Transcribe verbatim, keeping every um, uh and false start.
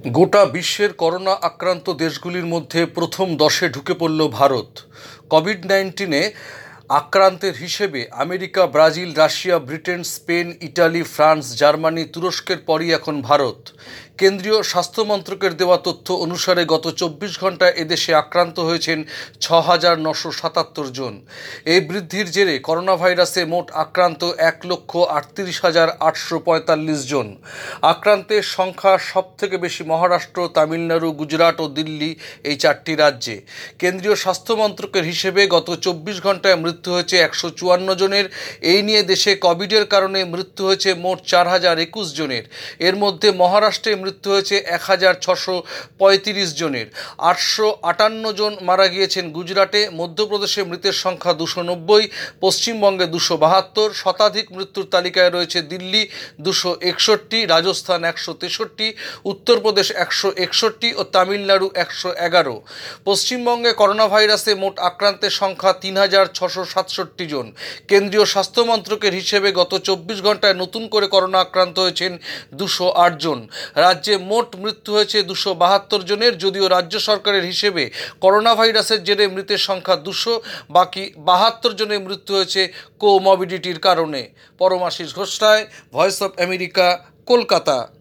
গোটা বিশ্বের করোনা আক্রান্ত দেশগুলির মধ্যে প্রথম দশে ঢুকে পড়ল ভারত। কোভিড নাইন্টিনে আক্রান্তের হিসেবে America, Brazil, Russia, Britain, Spain, Italy, France, Germany, তুরস্কের পরই এখন ভারত। কেন্দ্রীয় স্বাস্থ্য মন্ত্রকের দেওয়া তথ্য অনুসারে গত চব্বিশ ঘন্টায় এদেশে আক্রান্ত হয়েছেন ছ হাজার নশো সাতাত্তর জন। এই বৃদ্ধির জেরে করোনা ভাইরাসে মোট আক্রান্ত এক লক্ষ আটত্রিশ হাজার আটশো পঁয়তাল্লিশ জন। আক্রান্তের সংখ্যা সবথেকে বেশি মহারাষ্ট্র, তামিলনাড়ু, গুজরাট ও দিল্লি, এই চারটি রাজ্যে। কেন্দ্রীয় স্বাস্থ্য মন্ত্রকের হিসেবে গত চব্বিশ ঘন্টায় মৃত্যু হয়েছে একশো চুয়ান্ন জনের। এই নিয়ে দেশে কোভিডের কারণে মৃত্যু হয়েছে মোট চার হাজার একুশ জনের। এর মধ্যে মহারাষ্ট্রে মৃত্যু হয়েছে এক হাজার ছশো পঁয়ত্রিশ জনের। আটশো আটান্ন জন মারা গিয়েছেন গুজরাটে। মধ্যপ্রদেশে মৃতের সংখ্যা দুশো নব্বই, পশ্চিমবঙ্গে দুশো বাহাত্তর। শতাধিক মৃত্যুর তালিকায় রয়েছে দিল্লি দুশো একষট্টি, রাজস্থান একশো তেষট্টি, উত্তরপ্রদেশ একশো একষট্টি ও তামিলনাড়ু একশো এগারো। পশ্চিমবঙ্গে করোনা ভাইরাসে মোট আক্রান্তের সংখ্যা তিন হাজার ছশো সাতষট্টি জন। কেন্দ্রীয় স্বাস্থ্য মন্ত্রকের হিসেবে গত চব্বিশ ঘন্টায় নতুন করে করোনা আক্রান্ত হয়েছেন দুশো আট জন। রাজ্যে মোট মৃত্যু হয়েছে দুশো বাহাত্তর জনের। যদিও রাজ্য সরকারের হিসেবে করোনা ভাইরাসের জেরে মৃতের সংখ্যা দুশো, বাকি বাহাত্তর জনের মৃত্যু হয়েছে কোমরবিডিটির কারণে। Paramashis Ghosh Roy, voice of America, Kolkata.